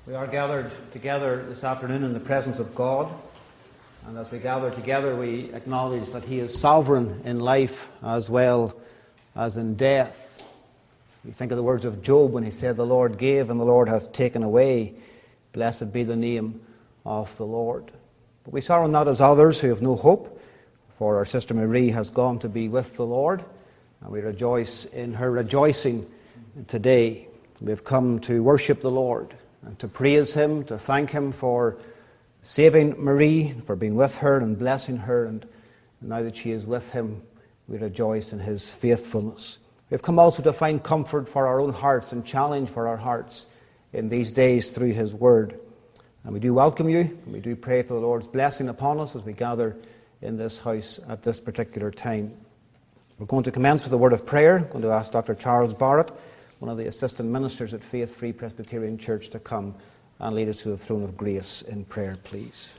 We are gathered together this afternoon in the presence of God, and as we gather together we acknowledge that He is sovereign in life as well as in death. We think of the words of Job when he said, "The Lord gave and the Lord hath taken away. Blessed be the name of the Lord." But we sorrow not as others who have no hope, for our sister Marie has gone to be with the Lord, and we rejoice in her rejoicing today. We have come to worship the Lord and to praise Him, to thank Him for saving Marie, for being with her and blessing her, and now that she is with Him, we rejoice in His faithfulness. We have come also to find comfort for our own hearts and challenge for our hearts in these days through His Word. And we do welcome you, and we do pray for the Lord's blessing upon us as we gather in this house at this particular time. We're going to commence with a word of prayer. I'm going to ask Dr. Charles Barrett, one of the assistant ministers at Faith Free Presbyterian Church, to come and lead us to the throne of grace in prayer, please.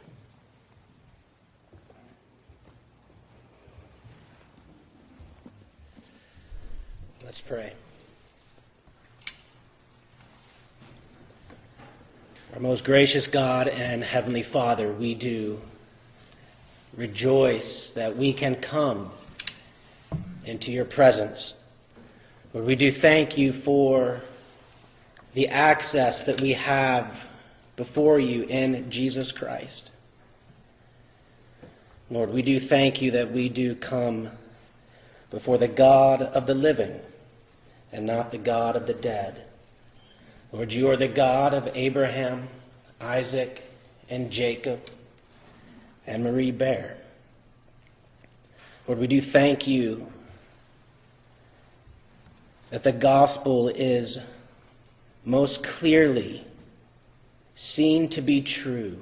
Let's pray. Our most gracious God and Heavenly Father, we do rejoice that we can come into your presence. Lord, we do thank you for the access that we have before you in Jesus Christ. Lord, we do thank you that we do come before the God of the living and not the God of the dead. Lord, you are the God of Abraham, Isaac, and Jacob, and Marie Bear. Lord, we do thank you that the gospel is most clearly seen to be true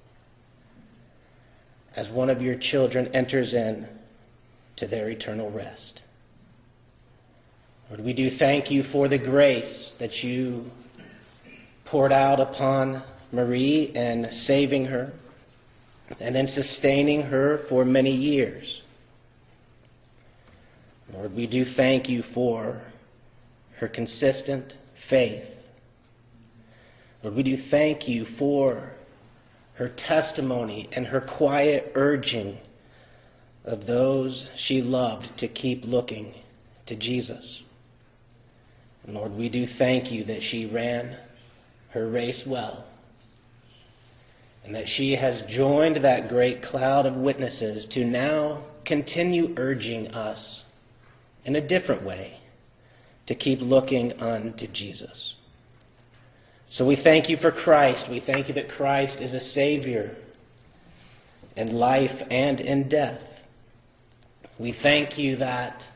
as one of your children enters in to their eternal rest. Lord, we do thank you for the grace that you poured out upon Marie in saving her and in sustaining her for many years. Lord, we do thank you for her consistent faith. Lord, we do thank you for her testimony and her quiet urging of those she loved to keep looking to Jesus. And Lord, we do thank you that she ran her race well, and that she has joined that great cloud of witnesses to now continue urging us in a different way to keep looking unto Jesus. So we thank you for Christ. We thank you that Christ is a Savior in life and in death. We thank you that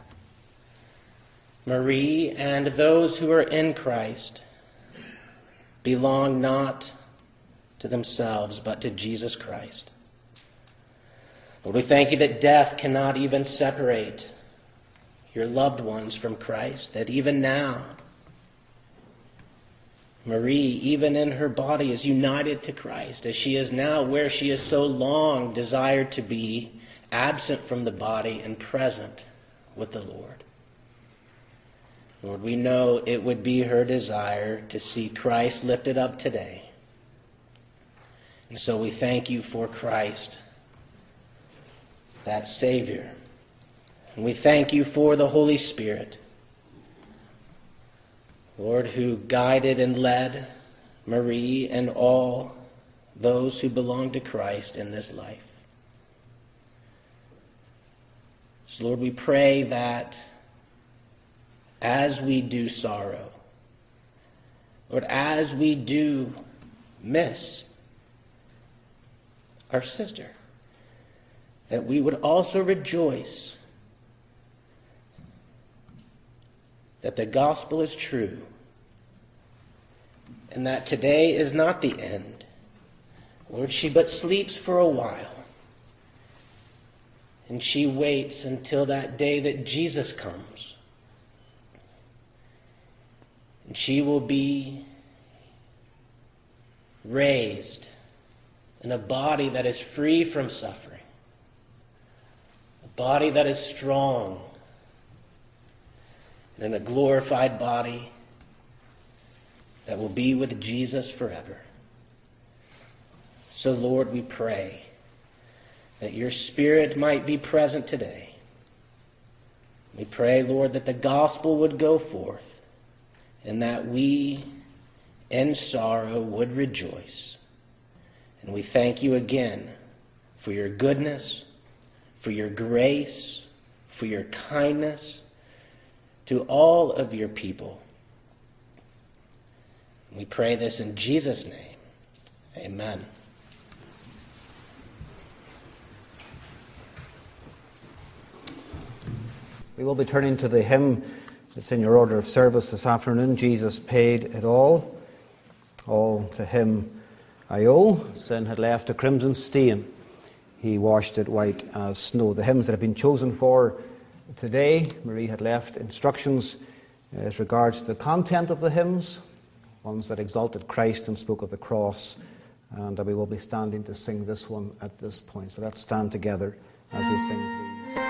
Marie and those who are in Christ belong not to themselves, but to Jesus Christ. Lord, we thank you that death cannot even separate your loved ones from Christ, that even now, Marie, even in her body, is united to Christ, as she is now where she has so long desired to be, absent from the body and present with the Lord. Lord, we know it would be her desire to see Christ lifted up today. And so we thank you for Christ, that Savior. And we thank you for the Holy Spirit, Lord, who guided and led Marie and all those who belong to Christ in this life. So, Lord, we pray that as we do sorrow, Lord, as we do miss our sister, that we would also rejoice that the gospel is true, and that today is not the end. Lord, she but sleeps for a while, and she waits until that day that Jesus comes. And she will be raised in a body that is free from suffering, a body that is strong, and in a glorified body that will be with Jesus forever. So, Lord, we pray that your Spirit might be present today. We pray, Lord, that the gospel would go forth and that we, in sorrow, would rejoice. And we thank you again for your goodness, for your grace, for your kindness to all of your people. We pray this in Jesus' name. Amen. We will be turning to the hymn that's in your order of service this afternoon. Jesus paid it all. All to him I owe. Sin had left a crimson stain. He washed it white as snow. The hymns that have been chosen for today, Marie had left instructions as regards the content of the hymns, ones that exalted Christ and spoke of the cross. And we will be standing to sing this one at this point. So let's stand together as we sing, please.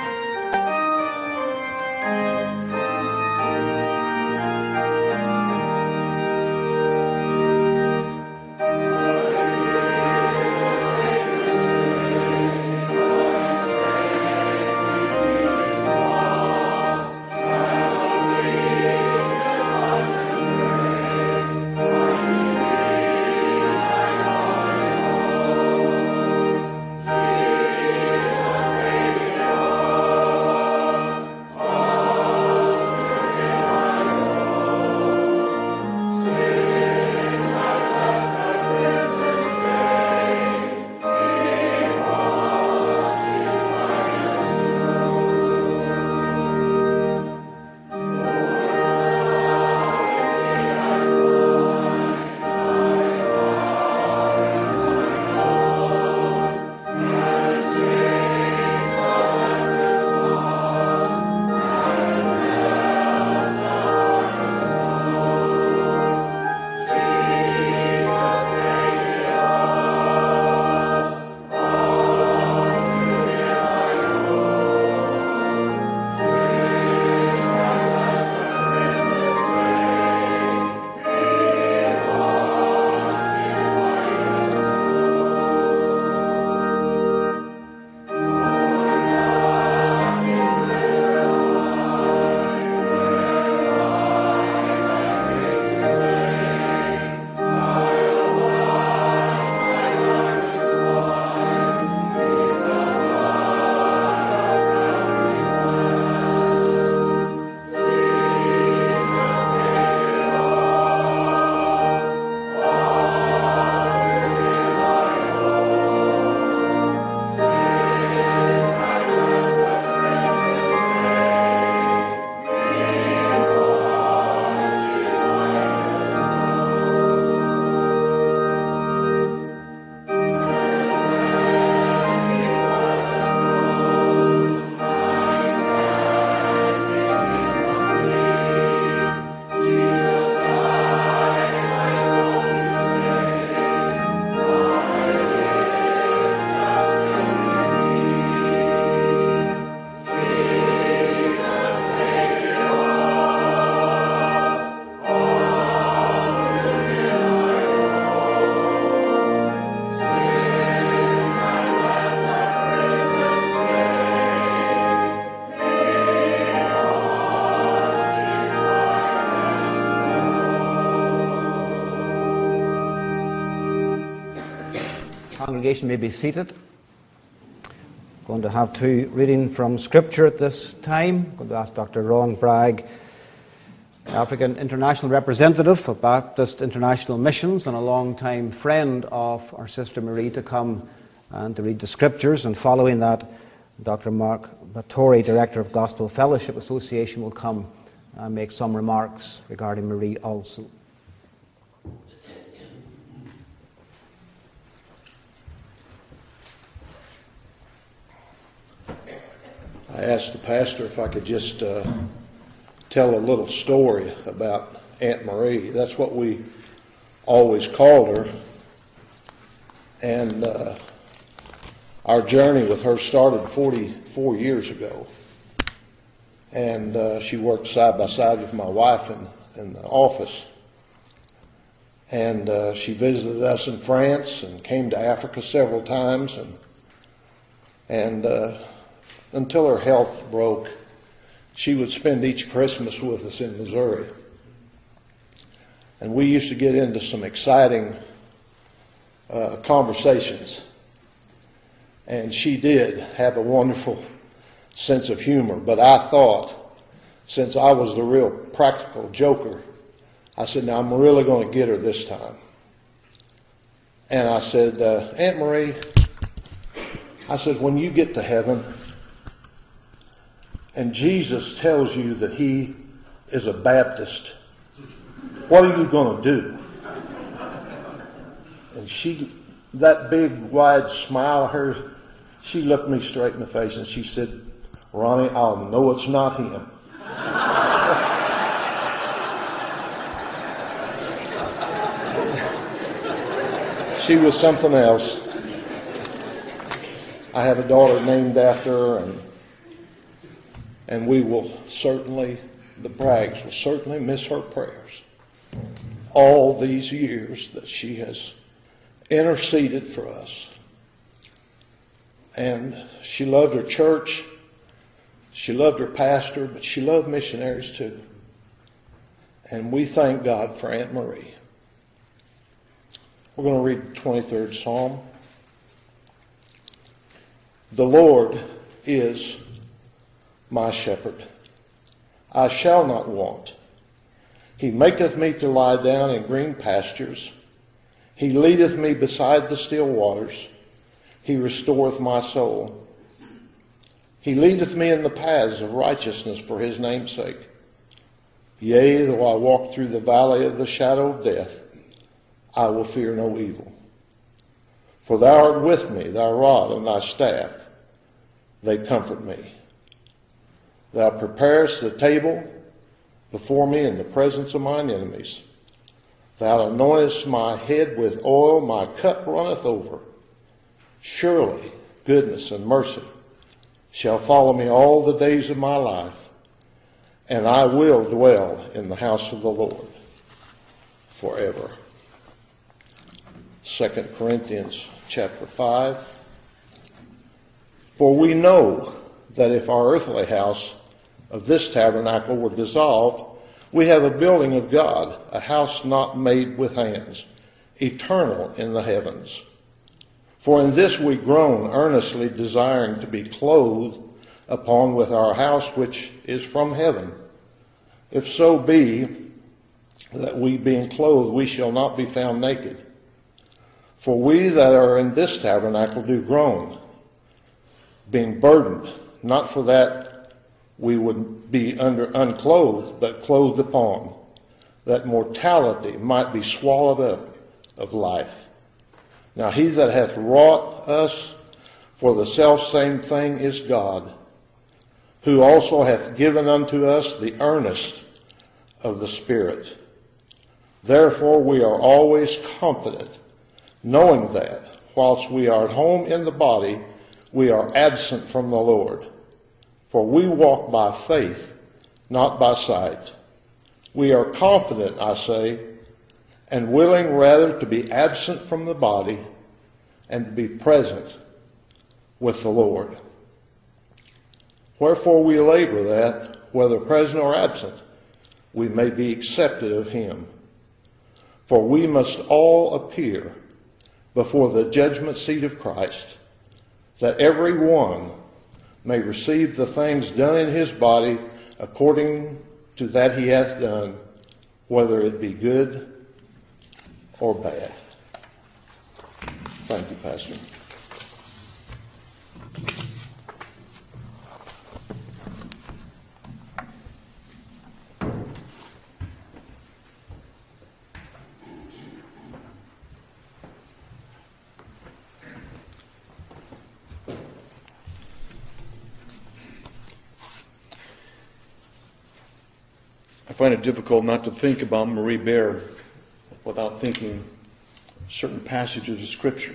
Congregation may be seated. Going to have two reading from Scripture at this time. Going to ask Dr. Ron Bragg, African International Representative of Baptist International Missions and a long-time friend of our Sister Marie, to come and to read the Scriptures. And following that, Dr. Mark Battori, Director of Gospel Fellowship Association, will come and make some remarks regarding Marie also. I asked the pastor if I could just tell a little story about Aunt Marie. That's what we always called her. And our journey with her started 44 years ago. And she worked side by side with my wife in the office. And she visited us in France and came to Africa several times. And until her health broke, she would spend each Christmas with us in Missouri. And we used to get into some exciting conversations. And she did have a wonderful sense of humor. But I thought, since I was the real practical joker, I said, now I'm really going to get her this time. And I said, Aunt Marie, I said, when you get to heaven and Jesus tells you that he is a Baptist, what are you going to do? And she, that big wide smile of hers, she looked me straight in the face and she said, Ronnie, I'll know it's not him. She was something else. I have a daughter named after her, and we will certainly, the Braggs will certainly miss her prayers. All these years that she has interceded for us. And she loved her church, she loved her pastor, but she loved missionaries too. And we thank God for Aunt Marie. We're going to read the 23rd Psalm. The Lord is my shepherd. I shall not want. He maketh me to lie down in green pastures. He leadeth me beside the still waters. He restoreth my soul. He leadeth me in the paths of righteousness for his name's sake. Yea, though I walk through the valley of the shadow of death, I will fear no evil. For thou art with me, thy rod and thy staff, they comfort me. Thou preparest the table before me in the presence of mine enemies. Thou anointest my head with oil, my cup runneth over. Surely goodness and mercy shall follow me all the days of my life, and I will dwell in the house of the Lord forever. 2 Corinthians chapter 5. For we know that if our earthly house of this tabernacle were dissolved, we have a building of God, a house not made with hands, eternal in the heavens. For in this we groan, earnestly desiring to be clothed upon with our house which is from heaven. If so be that we being clothed, we shall not be found naked. For we that are in this tabernacle do groan, being burdened, not for that we would be unclothed, but clothed upon, that mortality might be swallowed up of life. Now he that hath wrought us for the selfsame thing is God, who also hath given unto us the earnest of the Spirit. Therefore we are always confident, knowing that, whilst we are at home in the body, we are absent from the Lord. For we walk by faith, not by sight. We are confident, I say, and willing rather to be absent from the body and to be present with the Lord. Wherefore we labor that, whether present or absent, we may be accepted of him. For we must all appear before the judgment seat of Christ, that every one may receive the things done in his body according to that he hath done, whether it be good or bad. Thank you, Pastor. I find it difficult not to think about Marie Bear without thinking certain passages of Scripture.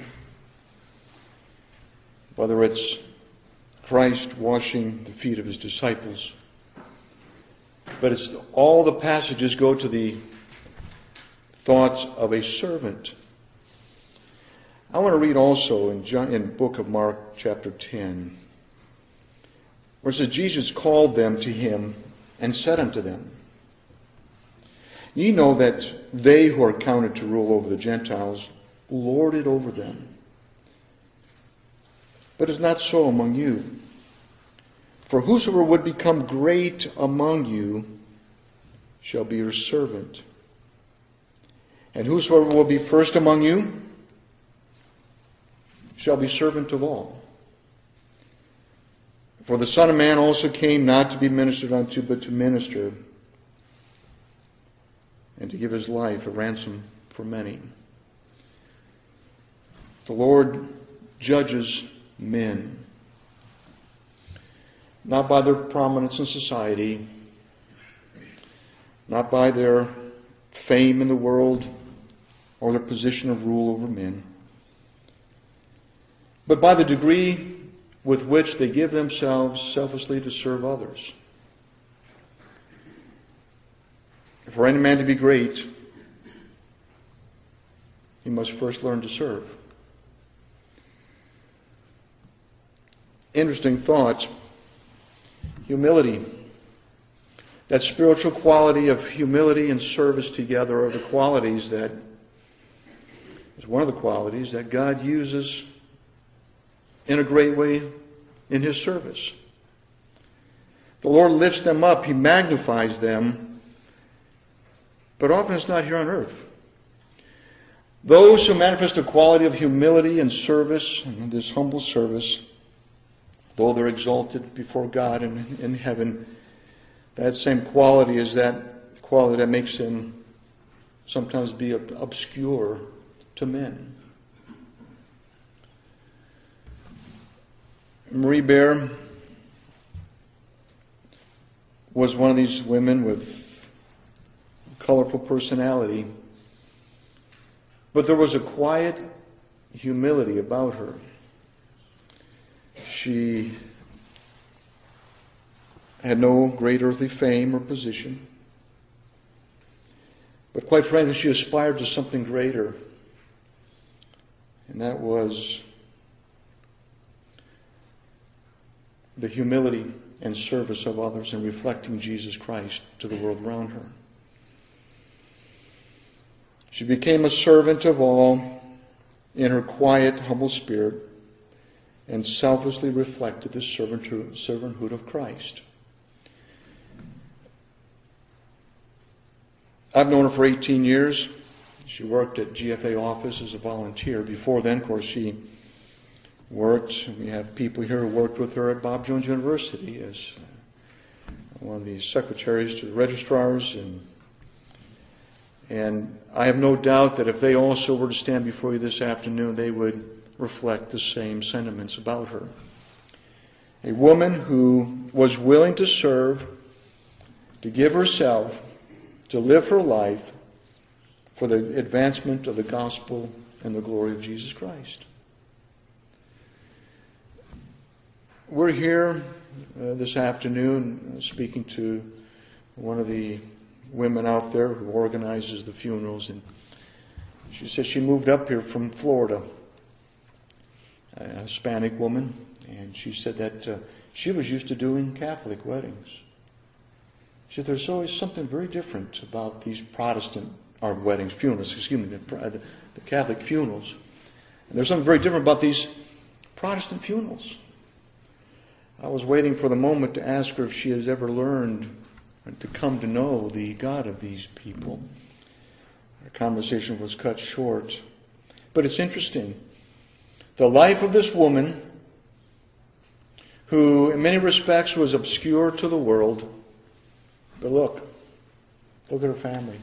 Whether it's Christ washing the feet of his disciples, but it's all the passages go to the thoughts of a servant. I want to read also in the book of Mark chapter 10, where it says, Jesus called them to him and said unto them, Ye know that they who are counted to rule over the Gentiles lord it over them. But it's not so among you. For whosoever would become great among you shall be your servant. And whosoever will be first among you shall be servant of all. For the Son of Man also came not to be ministered unto, but to minister, and to give his life a ransom for many. The Lord judges men, not by their prominence in society, not by their fame in the world or their position of rule over men, but by the degree with which they give themselves selflessly to serve others. For any man to be great, he must first learn to serve. Interesting thoughts. Humility. That spiritual quality of humility and service together are the qualities that is one of the qualities that God uses in a great way in his service. The Lord lifts them up. He magnifies them. But often it's not here on earth. Those who manifest a quality of humility and service, and this humble service, though they're exalted before God and in heaven, that same quality is that quality that makes them sometimes be obscure to men. Marie Bear was one of these women with colorful personality, but there was a quiet humility about her. She had no great earthly fame or position, but quite frankly, she aspired to something greater, and that was the humility and service of others and reflecting Jesus Christ to the world around her. She became a servant of all in her quiet, humble spirit and selflessly reflected the servanthood of Christ. I've known her for 18 years. She worked at GFA office as a volunteer. Before then, of course, she worked. We have people here who worked with her at Bob Jones University as one of the secretaries to the registrars. And I have no doubt that if they also were to stand before you this afternoon, they would reflect the same sentiments about her. A woman who was willing to serve, to give herself, to live her life for the advancement of the gospel and the glory of Jesus Christ. We're here this afternoon speaking to one of the women out there who organizes the funerals, and she said she moved up here from Florida, a Hispanic woman, and she said that she was used to doing Catholic weddings. She said there's always something very different about these Protestant funerals, the Catholic funerals. And there's something very different about these Protestant funerals. I was waiting for the moment to ask her if she has ever learned to come to know the God of these people. Our conversation was cut short. But it's interesting. The life of this woman, who in many respects was obscure to the world, but look at her family.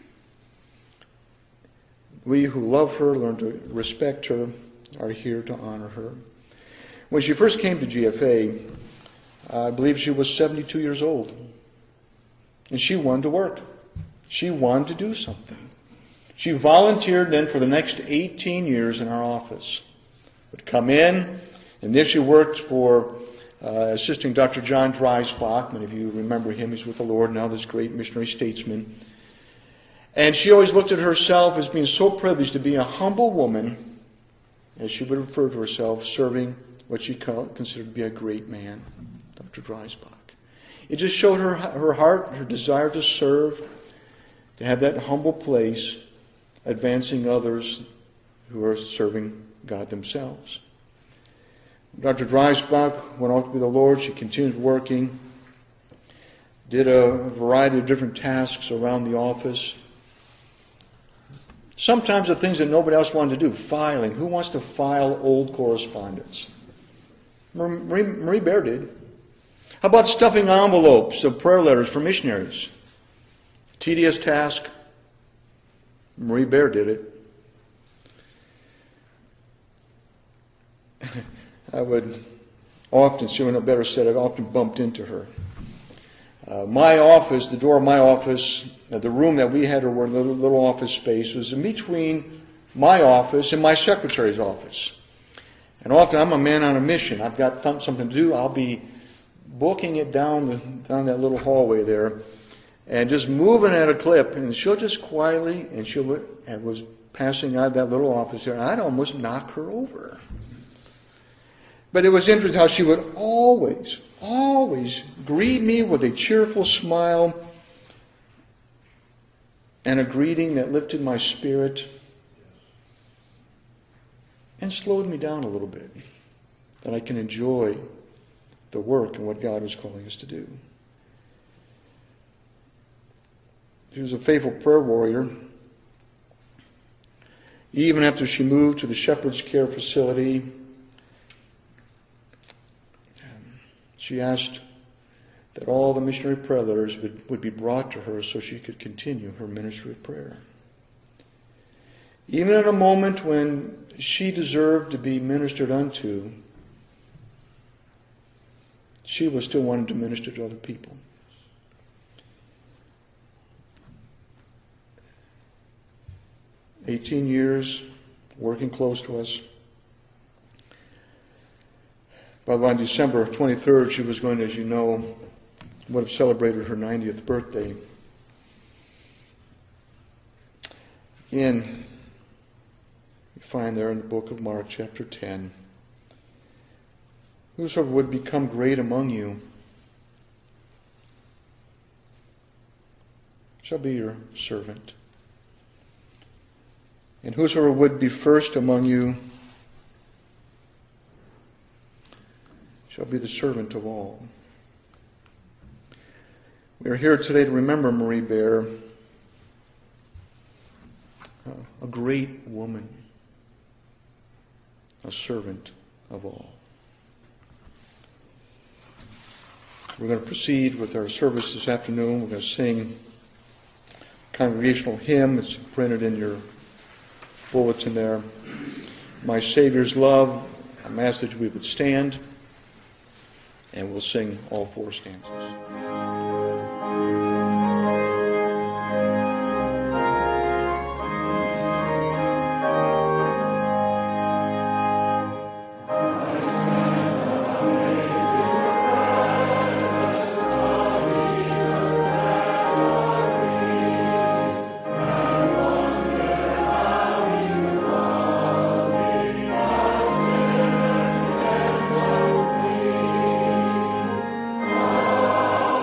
We who love her, learn to respect her, are here to honor her. When she first came to GFA, I believe she was 72 years old. And she wanted to work. She wanted to do something. She volunteered then for the next 18 years in our office. Would come in, initially worked for assisting Dr. John Dreisbach. Many of you remember him. He's with the Lord now, this great missionary statesman. And she always looked at herself as being so privileged to be a humble woman, as she would refer to herself, serving what she considered to be a great man, Dr. Dreisbach. It just showed her heart, her desire to serve, to have that humble place, advancing others who are serving God themselves. Dr. Dreisbach went off to be the Lord. She continued working, did a variety of different tasks around the office. Sometimes the things that nobody else wanted to do, filing. Who wants to file old correspondence? Marie Bear did. How about stuffing envelopes of prayer letters for missionaries? Tedious task. Marie Bear did it. I would often, she went better said, I've often bumped into her. My office, the door of my office, the room that we had, or little office space, was in between my office and my secretary's office. And often I'm a man on a mission. I've got something to do. I'll be booking it down that little hallway there, and just moving at a clip. And she'll just quietly, and was passing out of that little office there, and I'd almost knock her over. But it was interesting how she would always greet me with a cheerful smile and a greeting that lifted my spirit and slowed me down a little bit, that I can enjoy the work and what God was calling us to do. She was a faithful prayer warrior. Even after she moved to the Shepherd's Care facility, she asked that all the missionary prayer letters would be brought to her so she could continue her ministry of prayer. Even in a moment when she deserved to be ministered unto, she was still wanting to minister to other people. "18 years working close to us. By the way, on December 23rd, she was going to, as you know, would have celebrated her 90th birthday. Again, you find there in the book of Mark, chapter 10, whosoever would become great among you shall be your servant. And whosoever would be first among you shall be the servant of all." We are here today to remember Marie Bear, a great woman, a servant of all. We're going to proceed with our service this afternoon. We're going to sing a congregational hymn. It's printed in your bulletin there. "My Savior's Love." I'm asked that we would stand, and we'll sing all four stanzas. Oh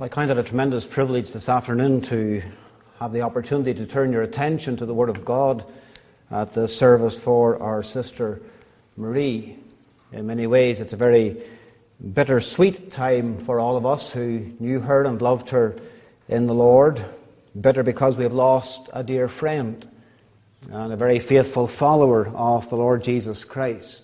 Well, I count it a tremendous privilege this afternoon to have the opportunity to turn your attention to the Word of God at the service for our sister Marie. In many ways, it's a very bittersweet time for all of us who knew her and loved her in the Lord. Bitter because we have lost a dear friend and a very faithful follower of the Lord Jesus Christ,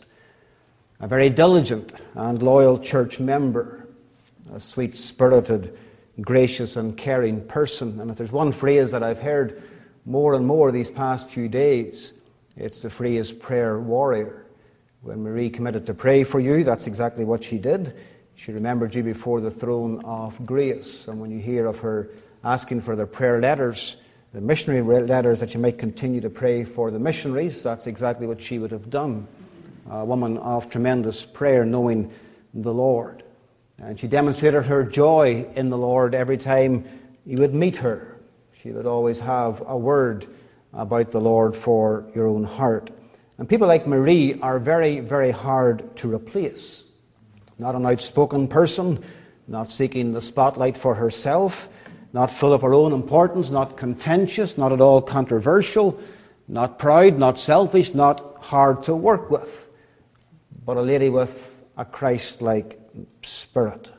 a very diligent and loyal church member, a sweet-spirited, gracious and caring person. And if there's one phrase that I've heard more and more these past few days, it's the phrase prayer warrior. When Marie committed to pray for you, that's exactly what she did. She remembered you before the throne of grace. And when you hear of her asking for the prayer letters, the missionary letters, that you might continue to pray for the missionaries, that's exactly what she would have done. A woman of tremendous prayer, knowing the Lord. And she demonstrated her joy in the Lord every time you would meet her. She would always have a word about the Lord for your own heart. And people like Marie are very, very hard to replace. Not an outspoken person, not seeking the spotlight for herself, not full of her own importance, not contentious, not at all controversial, not proud, not selfish, not hard to work with, but a lady with a Christ-like spirit.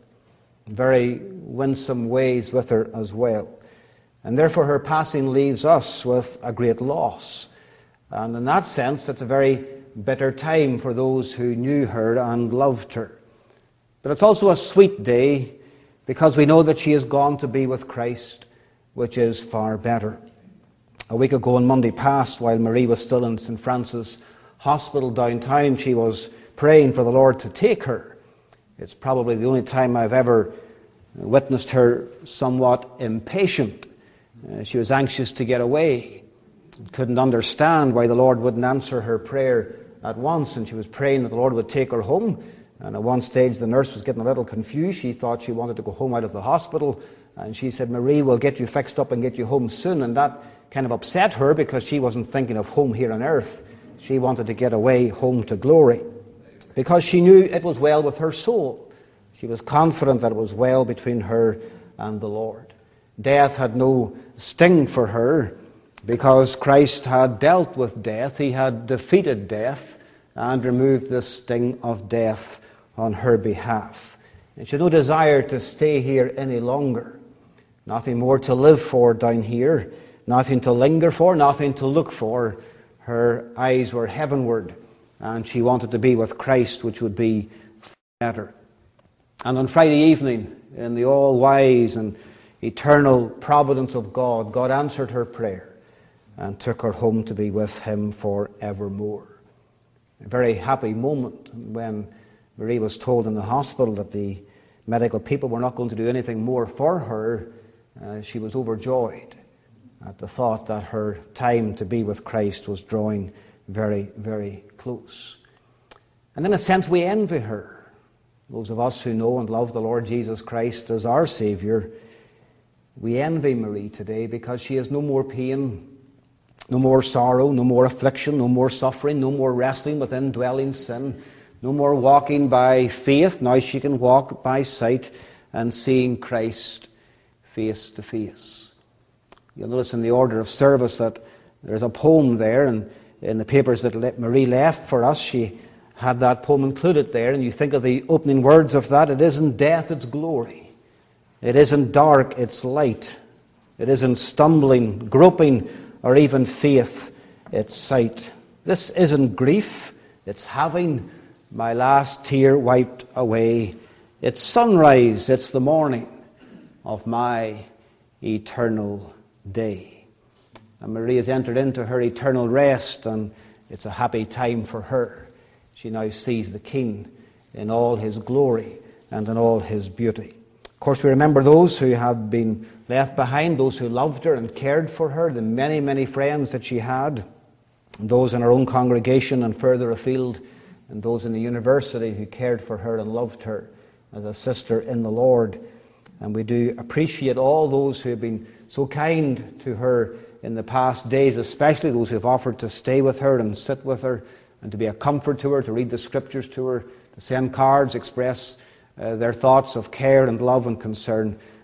Very winsome ways with her as well. And therefore her passing leaves us with a great loss. And in that sense, it's a very bitter time for those who knew her and loved her. But it's also a sweet day because we know that she has gone to be with Christ, which is far better. A week ago on Monday past, while Marie was still in St. Francis Hospital downtown, she was praying for the Lord to take her. It's probably the only time I've ever witnessed her somewhat impatient. She was anxious to get away. Couldn't understand why the Lord wouldn't answer her prayer at once, and she was praying that the Lord would take her home. And at one stage the nurse was getting a little confused. She thought she wanted to go home out of the hospital, and she said, "Marie, we'll get you fixed up and get you home soon." And that kind of upset her because she wasn't thinking of home here on earth. She wanted to get away home to glory because she knew it was well with her soul. She was confident that it was well between her and the Lord. Death had no sting for her because Christ had dealt with death. He had defeated death and removed the sting of death on her behalf. And she had no desire to stay here any longer. Nothing more to live for down here. Nothing to linger for, nothing to look for. Her eyes were heavenward, and she wanted to be with Christ, which would be better. And on Friday evening, in the all-wise and eternal providence of God, God answered her prayer and took her home to be with Him forevermore. A very happy moment when Marie was told in the hospital that the medical people were not going to do anything more for her. She was overjoyed at the thought that her time to be with Christ was drawing very, very close. And in a sense, we envy her. Those of us who know and love the Lord Jesus Christ as our Saviour, we envy Marie today because she has no more pain, no more sorrow, no more affliction, no more suffering, no more wrestling with indwelling sin, no more walking by faith. Now she can walk by sight and seeing Christ face to face. You'll notice in the order of service that there's a poem there, and in the papers that Marie left for us, she had that poem included there, and you think of the opening words of that: it isn't death, it's glory. It isn't dark, it's light. It isn't stumbling, groping, or even faith, it's sight. This isn't grief, it's having my last tear wiped away. It's sunrise, it's the morning of my eternal day. And Marie has entered into her eternal rest, and it's a happy time for her. She now sees the King in all His glory and in all His beauty. Of course, we remember those who have been left behind, those who loved her and cared for her, the many, many friends that she had, and those in her own congregation and further afield, and those in the university who cared for her and loved her as a sister in the Lord. And we do appreciate all those who have been so kind to her in the past days, especially those who have offered to stay with her and sit with her and to be a comfort to her, to read the Scriptures to her, to send cards, express their thoughts of care and love and concern.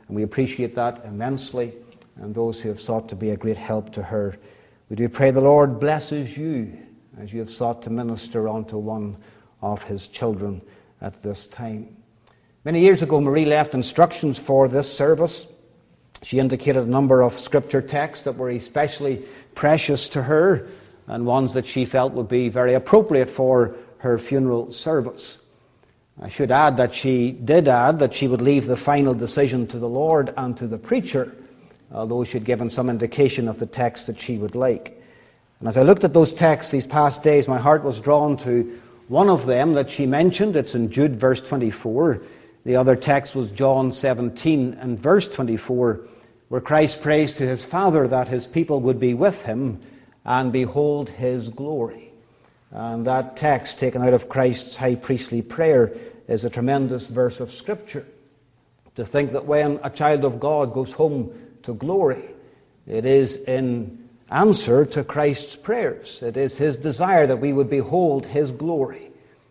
and we appreciate that immensely, and those who have sought to be a great help to her. We do pray the Lord blesses you as you have sought to minister unto one of his children at this time. Many years ago, Marie left instructions for this service. She indicated a number of scripture texts that were especially precious to her and ones that she felt would be very appropriate for her funeral service. I should add that she did add that she would leave the final decision to the Lord and to the preacher, although she had given some indication of the text that she would like. And as I looked at those texts these past days, my heart was drawn to one of them that she mentioned. It's in Jude verse 24. The other text was John 17 and verse 24, where Christ prays to his Father that his people would be with him and behold his glory. And that text, taken out of Christ's high priestly prayer, is a tremendous verse of Scripture. To think that when a child of God goes home to glory, it is in answer to Christ's prayers. It is his desire that we would behold his glory.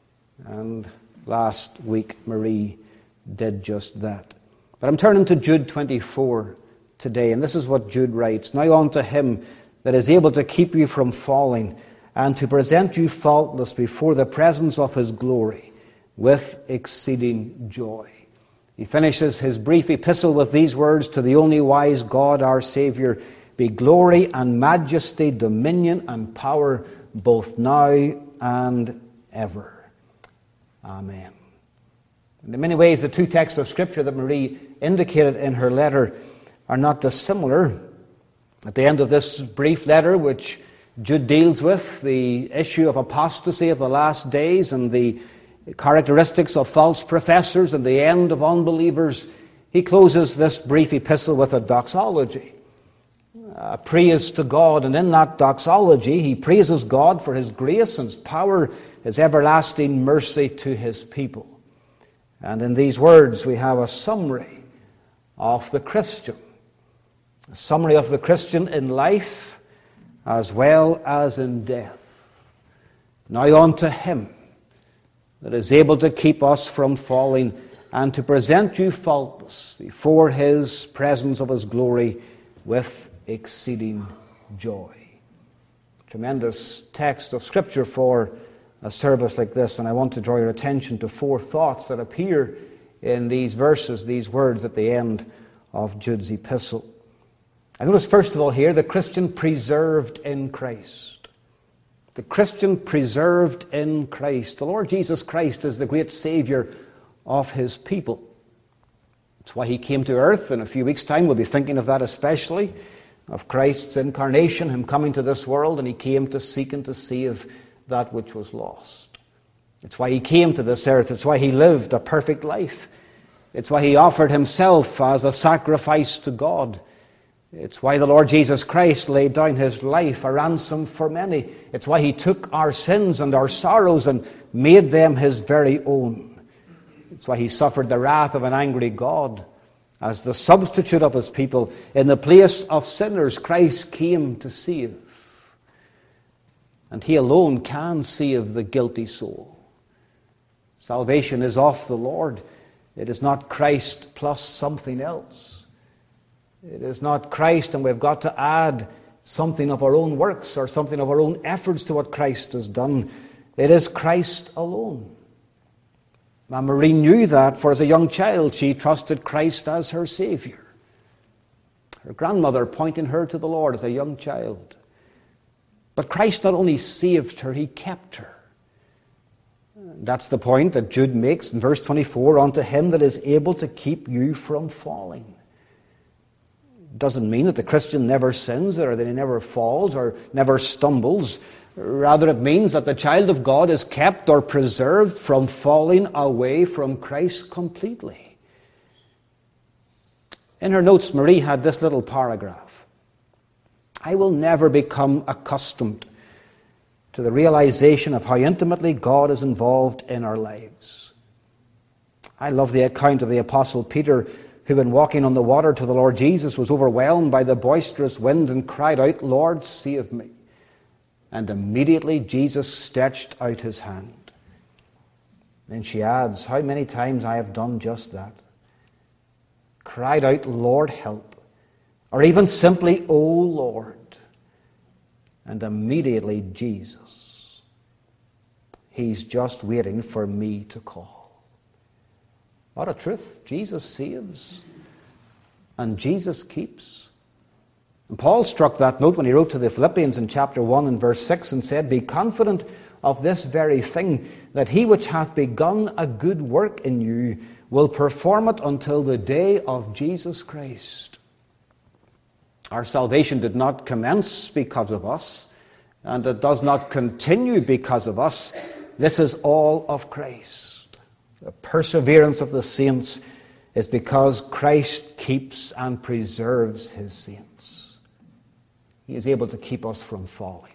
And last week, Marie did just that. But I'm turning to Jude 24 today, and this is what Jude writes. Now unto him that is able to keep you from falling, and to present you faultless before the presence of his glory with exceeding joy. He finishes his brief epistle with these words, to the only wise God our Saviour be glory and majesty, dominion and power, both now and ever. Amen. And in many ways, the two texts of Scripture that Marie indicated in her letter are not dissimilar. At the end of this brief letter, which Jude deals with, the issue of apostasy of the last days and the characteristics of false professors and the end of unbelievers, he closes this brief epistle with a doxology, a praise to God. And in that doxology, he praises God for his grace and his power, his everlasting mercy to his people. And in these words, we have a summary of the Christian. A summary of the Christian in life as well as in death. Now unto him that is able to keep us from falling and to present you faultless before his presence of his glory with exceeding joy. Tremendous text of Scripture for a service like this, and I want to draw your attention to four thoughts that appear in these verses, these words at the end of Jude's epistle. I notice first of all here, the Christian preserved in Christ. The Christian preserved in Christ. The Lord Jesus Christ is the great Savior of his people. That's why he came to earth. In a few weeks' time we'll be thinking of that especially, of Christ's incarnation, him coming to this world, and he came to seek and to save that which was lost. It's why he came to this earth. It's why he lived a perfect life. It's why he offered himself as a sacrifice to God. It's why the Lord Jesus Christ laid down his life, a ransom for many. It's why he took our sins and our sorrows and made them his very own. It's why he suffered the wrath of an angry God. As the substitute of his people, in the place of sinners, Christ came to save. And he alone can save the guilty soul. Salvation is of the Lord. It is not Christ plus something else. It is not Christ and we've got to add something of our own works or something of our own efforts to what Christ has done. It is Christ alone. Now, Marie knew that, for as a young child she trusted Christ as her Savior. Her grandmother pointing her to the Lord as a young child. But Christ not only saved her, he kept her. That's the point that Jude makes in verse 24, unto him that is able to keep you from falling. It doesn't mean that the Christian never sins or that he never falls or never stumbles. Rather, it means that the child of God is kept or preserved from falling away from Christ completely. In her notes, Marie had this little paragraph. I will never become accustomed to the realization of how intimately God is involved in our lives. I love the account of the Apostle Peter, who when walking on the water to the Lord Jesus was overwhelmed by the boisterous wind and cried out, Lord, save me. And immediately Jesus stretched out his hand. Then she adds, how many times I have done just that. cried out, Lord, help, or even simply, O Lord. And immediately Jesus, he's just waiting for me to call. What a truth. Jesus saves and Jesus keeps. And Paul struck that note when he wrote to the Philippians in chapter 1 and verse 6 and said, Be confident of this very thing, that he which hath begun a good work in you will perform it until the day of Jesus Christ. Our salvation did not commence because of us, and it does not continue because of us. This is all of Christ. The perseverance of the saints is because Christ keeps and preserves his saints. He is able to keep us from falling.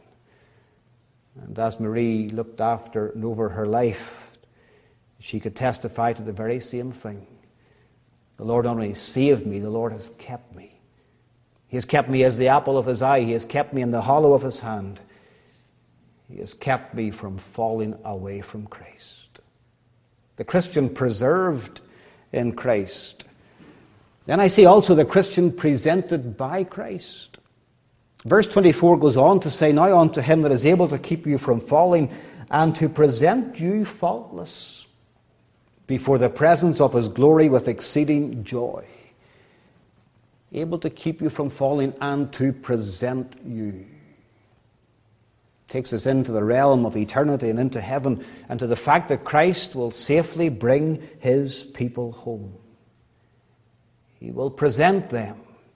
And as Marie looked after and over her life, she could testify to the very same thing. The Lord not only saved me, the Lord has kept me. He has kept me as the apple of his eye. He has kept me in the hollow of his hand. He has kept me from falling away from Christ. The Christian preserved in Christ. Then I see also the Christian presented by Christ. Verse 24 goes on to say, Now unto him that is able to keep you from falling and to present you faultless before the presence of his glory with exceeding joy. Able to keep you from falling and to present you. Takes us into the realm of eternity and into heaven, and to the fact that Christ will safely bring his people home. He will present them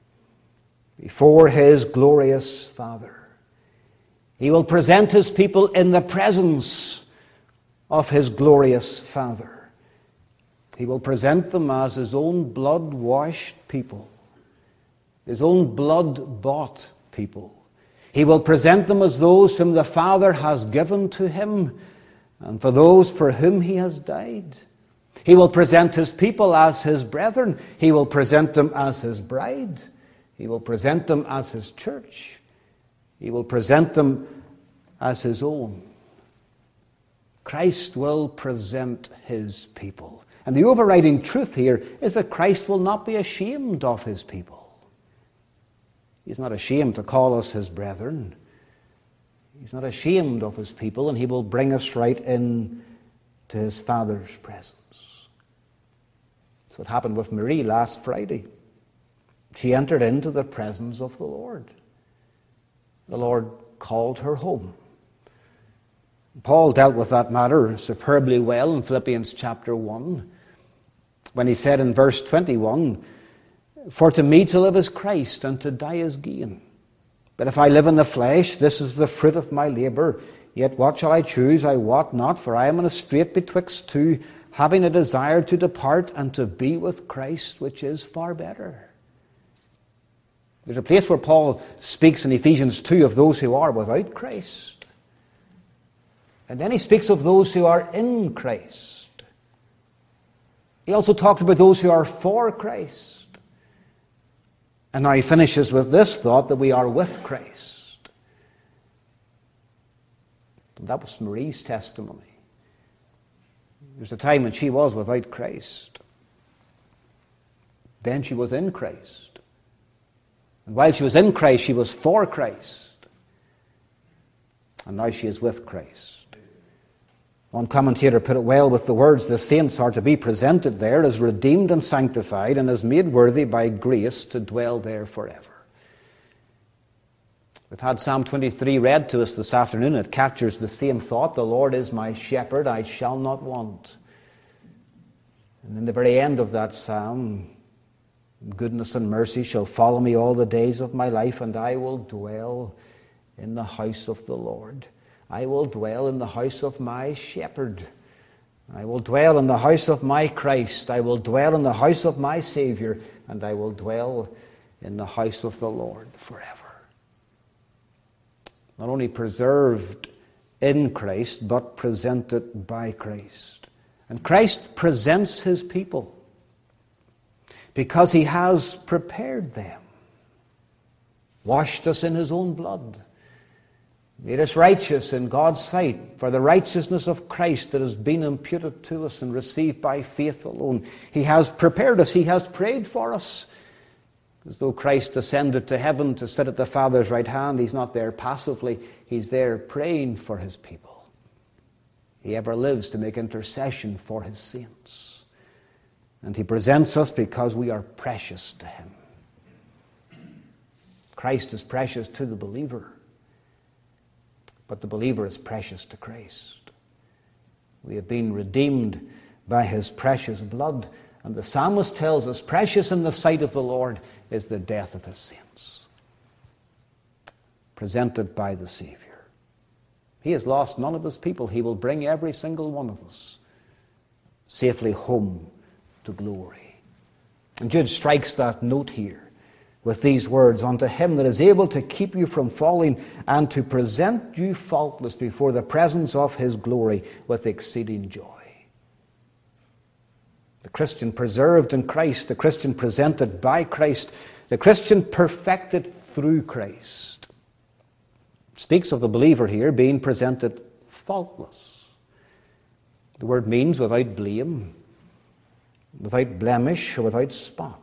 before his glorious Father. He will present his people in the presence of his glorious Father. He will present them as his own blood-washed people, his own blood-bought people. He will present them as those whom the Father has given to him, and for those for whom he has died. He will present his people as his brethren. He will present them as his bride. He will present them as his church. He will present them as his own. Christ will present his people. And the overriding truth here is that Christ will not be ashamed of his people. He's not ashamed to call us his brethren. He's not ashamed of his people, and he will bring us right in to his Father's presence. That's what happened with Marie last Friday. She entered into the presence of the Lord. The Lord called her home. Paul dealt with that matter superbly well in Philippians chapter 1, when he said in verse 21, For to me to live is Christ, and to die is gain. But if I live in the flesh, this is the fruit of my labour. Yet what shall I choose? I wot not, for I am in a strait betwixt two, having a desire to depart and to be with Christ, which is far better. There's a place where Paul speaks in Ephesians 2 of those who are without Christ. And then he speaks of those who are in Christ. He also talks about those who are for Christ. And now he finishes with this thought, that we are with Christ. And that was Marie's testimony. There was a time when she was without Christ. Then she was in Christ. And while she was in Christ, she was for Christ. And now she is with Christ. One commentator put it well with the words, the saints are to be presented there as redeemed and sanctified and as made worthy by grace to dwell there forever. We've had Psalm 23 read to us this afternoon. It captures the same thought. The Lord is my shepherd, I shall not want. And in the very end of that psalm, goodness and mercy shall follow me all the days of my life, and I will dwell in the house of the Lord. I will dwell in the house of my shepherd. I will dwell in the house of my Christ. I will dwell in the house of my Savior, and I will dwell in the house of the Lord forever. Not only preserved in Christ, but presented by Christ. And Christ presents his people because he has prepared them, washed us in his own blood, made us righteous in God's sight for the righteousness of Christ that has been imputed to us and received by faith alone. He has prepared us. He has prayed for us. As though Christ ascended to heaven to sit at the Father's right hand, He's not there passively. He's there praying for His people. He ever lives to make intercession for His saints. And He presents us because we are precious to Him. Christ is precious to the believer, but the believer is precious to Christ. We have been redeemed by His precious blood, and the psalmist tells us, precious in the sight of the Lord is the death of His saints, presented by the Savior. He has lost none of His people. He will bring every single one of us safely home to glory. And Jude strikes that note here with these words, unto Him that is able to keep you from falling and to present you faultless before the presence of His glory with exceeding joy. The Christian preserved in Christ, the Christian presented by Christ, the Christian perfected through Christ. Speaks of the believer here being presented faultless. The word means without blame, without blemish, or without spot.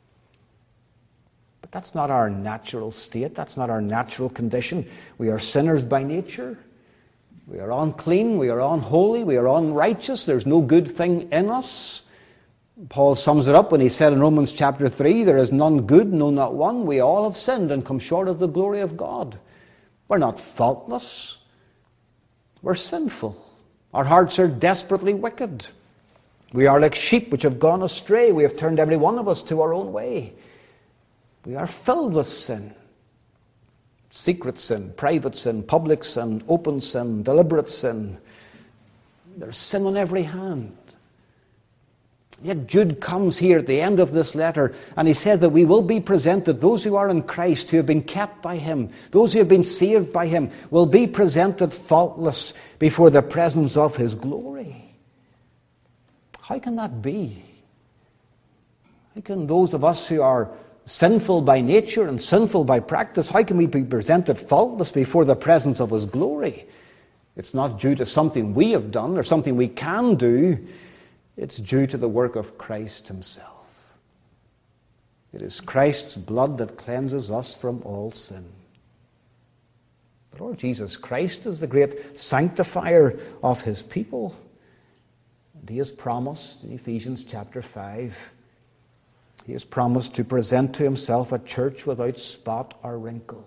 But that's not our natural state. That's not our natural condition. We are sinners by nature. We are unclean. We are unholy. We are unrighteous. There's no good thing in us. Paul sums it up when he said in Romans chapter 3, there is none good, no, not one. We all have sinned and come short of the glory of God. We're not faultless. We're sinful. Our hearts are desperately wicked. We are like sheep which have gone astray. We have turned every one of us to our own way. We are filled with sin. Secret sin, private sin, public sin, open sin, deliberate sin. There's sin on every hand. Yet Jude comes here at the end of this letter and he says that we will be presented, those who are in Christ, who have been kept by Him, those who have been saved by Him, will be presented faultless before the presence of His glory. How can that be? How can those of us who are sinful by nature and sinful by practice, how can we be presented faultless before the presence of His glory? It's not due to something we have done or something we can do. It's due to the work of Christ Himself. It is Christ's blood that cleanses us from all sin. The Lord Jesus Christ is the great sanctifier of His people. And He has promised in Ephesians chapter 5, He has promised to present to Himself a church without spot or wrinkle.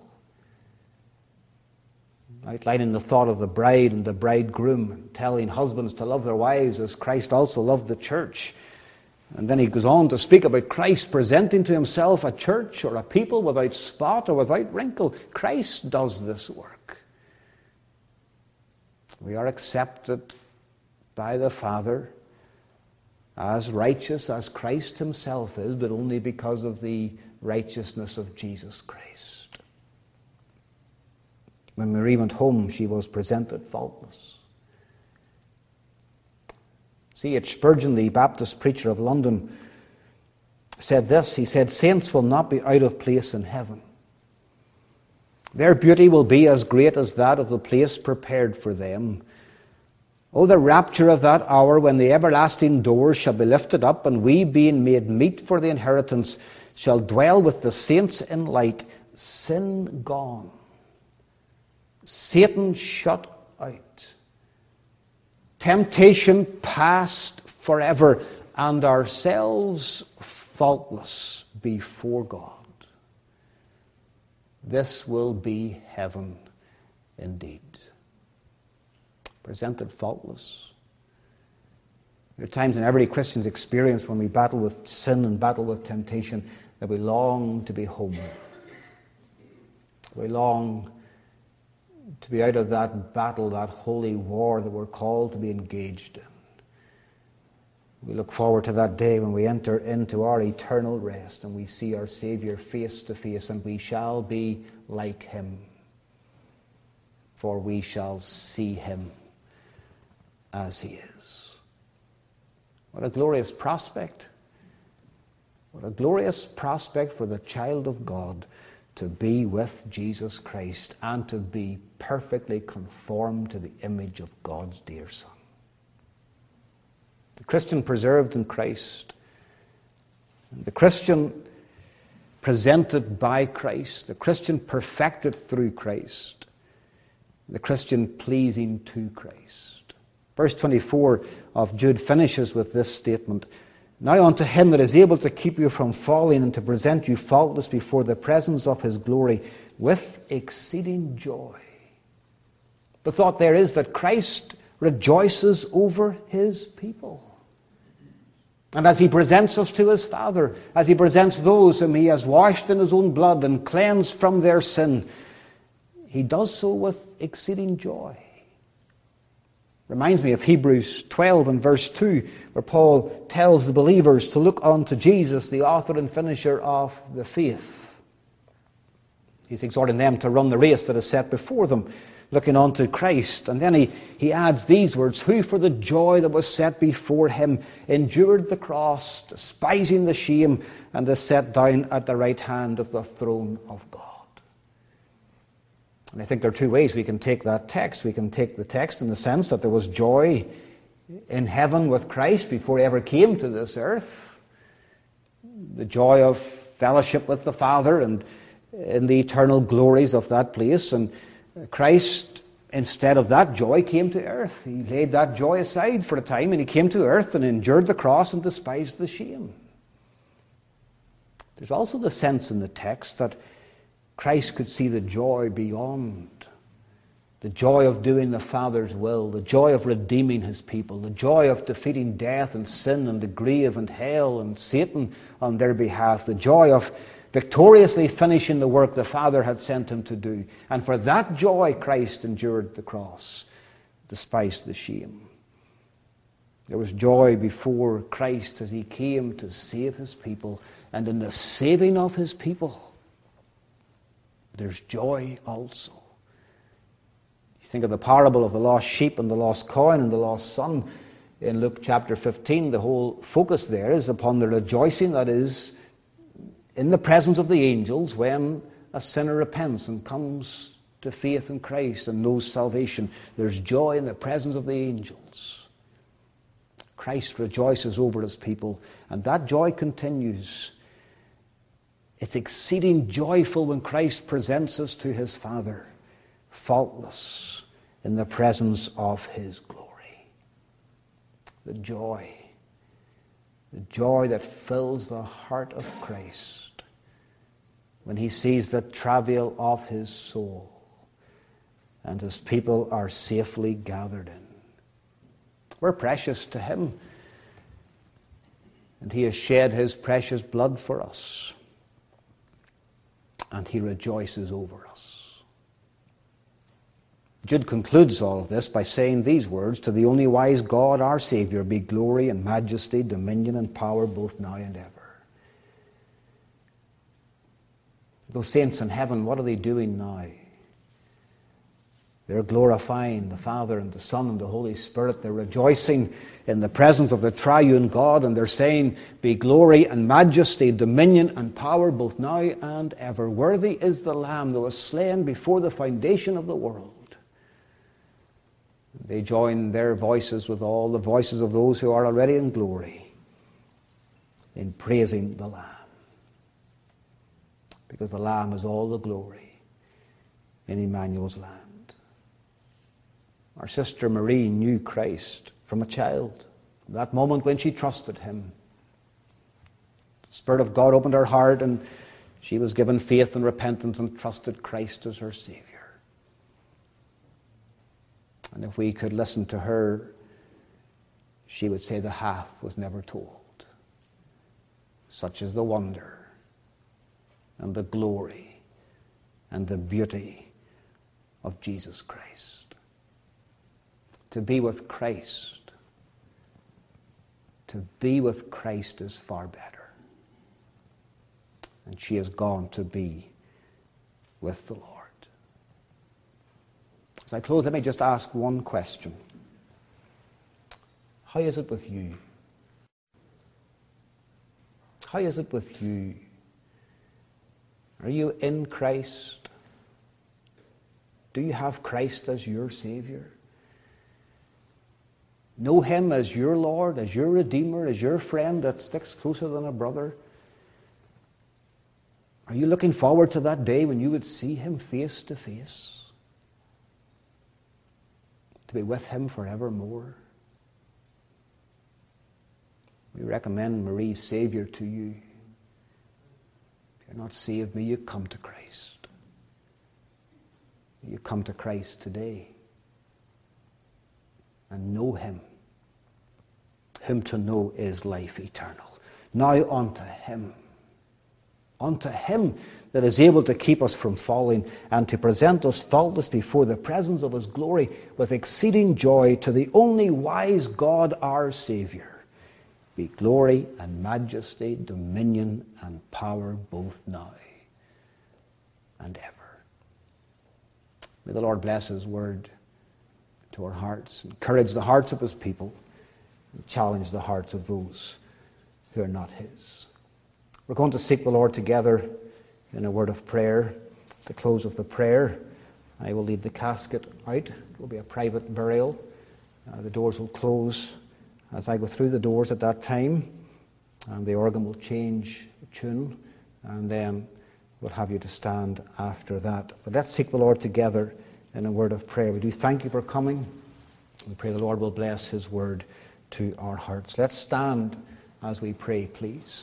Outlining the thought of the bride and the bridegroom, and telling husbands to love their wives as Christ also loved the church. And then he goes on to speak about Christ presenting to Himself a church or a people without spot or without wrinkle. Christ does this work. We are accepted by the Father as righteous as Christ Himself is, but only because of the righteousness of Jesus Christ. When Marie went home, she was presented faultless. C.H. Spurgeon, the Baptist preacher of London, said this. He said, saints will not be out of place in heaven. Their beauty will be as great as that of the place prepared for them. Oh, the rapture of that hour when the everlasting doors shall be lifted up, and we, being made meet for the inheritance, shall dwell with the saints in light, sin gone, Satan shut out, temptation past forever, and ourselves faultless before God. This will be heaven indeed. Presented faultless. There are times in every Christian's experience when we battle with sin and battle with temptation that we long to be home. We long to be out of that battle, that holy war that we're called to be engaged in. We look forward to that day when we enter into our eternal rest and we see our Savior face to face, and we shall be like Him, for we shall see Him as He is. What a glorious prospect. What a glorious prospect for the child of God, to be with Jesus Christ and to be perfectly conformed to the image of God's dear Son. The Christian preserved in Christ, the Christian presented by Christ, the Christian perfected through Christ, the Christian pleasing to Christ. Verse 24 of Jude finishes with this statement, "Now unto him that is able to keep you from falling and to present you faultless before the presence of his glory with exceeding joy." The thought there is that Christ rejoices over his people. And as he presents us to his Father, as he presents those whom he has washed in his own blood and cleansed from their sin, he does so with exceeding joy. Reminds me of Hebrews 12 and verse 2, where Paul tells the believers to look unto Jesus, the author and finisher of the faith. He's exhorting them to run the race that is set before them, looking unto Christ. And then he adds these words, "Who for the joy that was set before him endured the cross, despising the shame, and is set down at the right hand of the throne of God." And I think there are two ways we can take that text. We can take the text in the sense that there was joy in heaven with Christ before he ever came to this earth. The joy of fellowship with the Father and in the eternal glories of that place. And Christ, instead of that joy, came to earth. He laid that joy aside for a time and he came to earth and endured the cross and despised the shame. There's also the sense in the text that Christ could see the joy beyond, the joy of doing the Father's will, the joy of redeeming his people, the joy of defeating death and sin and the grave and hell and Satan on their behalf, the joy of victoriously finishing the work the Father had sent him to do. And for that joy, Christ endured the cross, despised the shame. There was joy before Christ as he came to save his people. And in the saving of his people, there's joy also. You think of the parable of the lost sheep and the lost coin and the lost son in Luke chapter 15. The whole focus there is upon the rejoicing that is in the presence of the angels when a sinner repents and comes to faith in Christ and knows salvation. There's joy in the presence of the angels. Christ rejoices over his people, and that joy continues. It's exceeding joyful when Christ presents us to his Father, faultless in the presence of his glory. The joy that fills the heart of Christ when he sees the travail of his soul and his people are safely gathered in. We're precious to him, and he has shed his precious blood for us, and he rejoices over us. Jude concludes all of this by saying these words, "To the only wise God, our Savior, be glory and majesty, dominion and power, both now and ever." Those saints in heaven, what are they doing now? They're glorifying the Father and the Son and the Holy Spirit. They're rejoicing in the presence of the triune God, and they're saying, "Be glory and majesty, dominion and power, both now and ever. Worthy is the Lamb that was slain before the foundation of the world." They join their voices with all the voices of those who are already in glory in praising the Lamb. Because the Lamb is all the glory in Emmanuel's land. Our sister Marie knew Christ from a child. From that moment when she trusted him, the Spirit of God opened her heart and she was given faith and repentance and trusted Christ as her Savior. And if we could listen to her, she would say the half was never told. Such is the wonder and the glory and the beauty of Jesus Christ. To be with Christ, is far better. And she has gone to be with the Lord. As I close, let me just ask one question. How is it with you? How is it with you? Are you in Christ? Do you have Christ as your Savior? Know Him as your Lord, as your Redeemer, as your friend that sticks closer than a brother? Are you looking forward to that day when you would see Him face to face? To be with Him forevermore? We recommend Marie's Savior to you. If you're not saved, may you come to Christ. May you come to Christ today and know Him. Whom to know is life eternal. Now unto Him. Unto Him that is able to keep us from falling and to present us faultless before the presence of His glory with exceeding joy, to the only wise God our Saviour, be glory and majesty, dominion and power both now and ever. May the Lord bless His word to our hearts, encourage the hearts of His people, and challenge the hearts of those who are not His. We're going to seek the Lord together in a word of prayer. At the close of the prayer, I will lead the casket out. It will be a private burial. The doors will close as I go through the doors at that time, and the organ will change tune, and then we'll have you to stand after that. But let's seek the Lord together in a word of prayer. We do thank you for coming. We pray the Lord will bless His word to our hearts. Let's stand as we pray, please.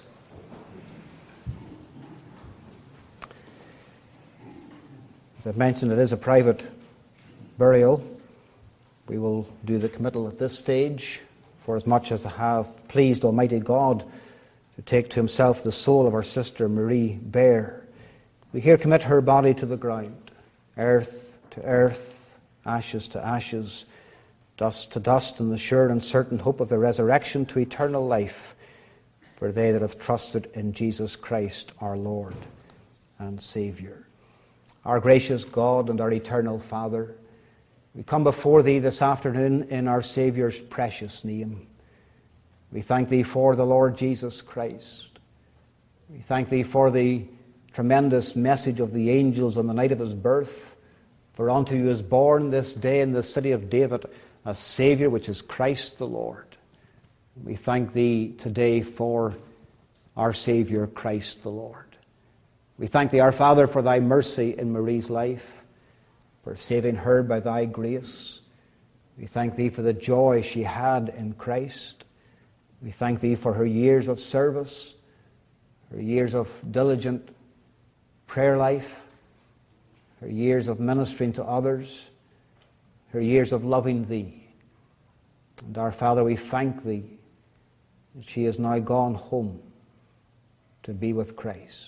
As I've mentioned, it is a private burial. We will do the committal at this stage, for as much as I have pleased Almighty God to take to Himself the soul of our sister Marie Bear, we here commit her body to the ground, earth to earth, ashes to ashes, dust to dust, in the sure and certain hope of the resurrection to eternal life, for they that have trusted in Jesus Christ our Lord and Saviour. Our gracious God and our eternal Father, we come before Thee this afternoon in our Saviour's precious name. We thank Thee for the Lord Jesus Christ. We thank Thee for the tremendous message of the angels on the night of His birth. For unto you is born this day in the city of David a Saviour, which is Christ the Lord. We thank Thee today for our Saviour, Christ the Lord. We thank Thee, our Father, for Thy mercy in Marie's life, for saving her by Thy grace. We thank Thee for the joy she had in Christ. We thank Thee for her years of service, her years of diligent prayer life, her years of ministering to others, her years of loving Thee. And our Father, we thank Thee that she has now gone home to be with Christ.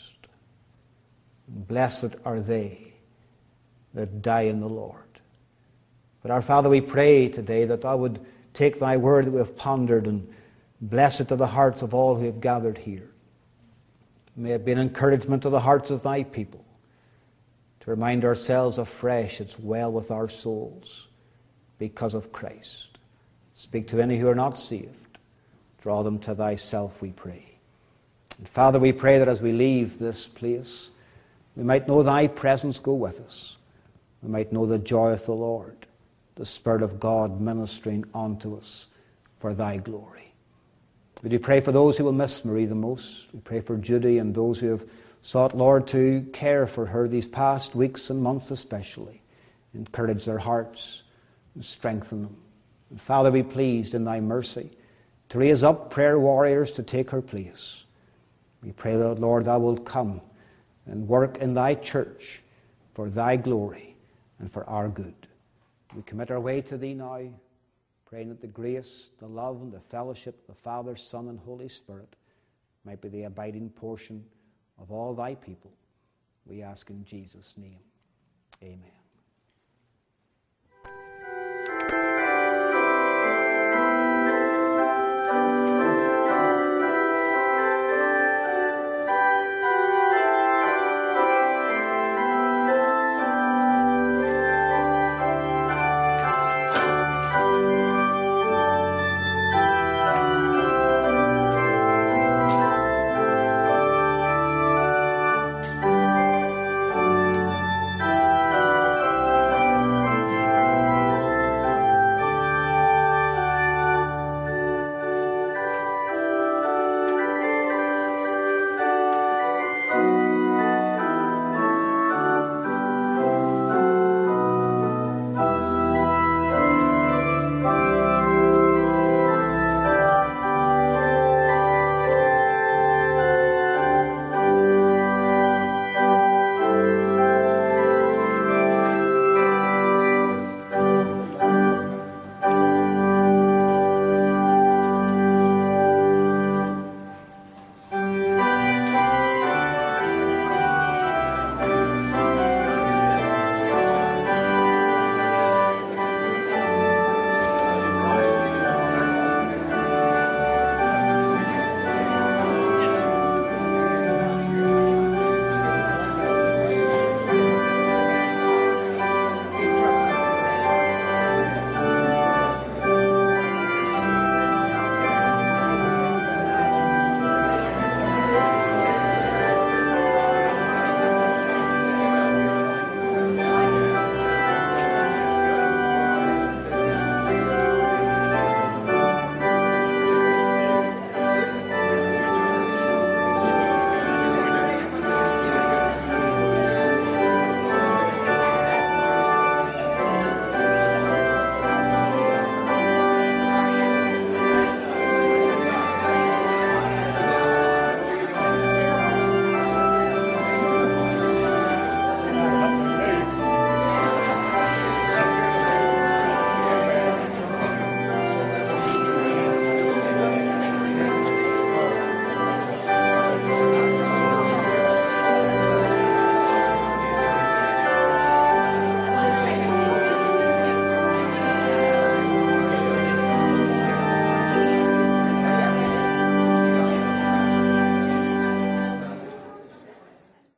And blessed are they that die in the Lord. But our Father, we pray today that Thou would take Thy word that we have pondered and bless it to the hearts of all who have gathered here. May it be an encouragement to the hearts of Thy people, to remind ourselves afresh it's well with our souls because of Christ. Speak to any who are not saved. Draw them to Thyself, we pray. And Father, we pray that as we leave this place, we might know Thy presence go with us. We might know the joy of the Lord, the Spirit of God ministering unto us for Thy glory. We do pray for those who will miss Marie the most. We pray for Judy and those who have sought, Lord, to care for her these past weeks and months especially. Encourage their hearts and strengthen them. And Father, be pleased in Thy mercy to raise up prayer warriors to take her place. We pray that, Lord, Thou wilt come and work in Thy church for Thy glory and for our good. We commit our way to Thee now, praying that the grace, the love, and the fellowship of the Father, Son, and Holy Spirit might be the abiding portion of all Thy people. We ask in Jesus' name. Amen.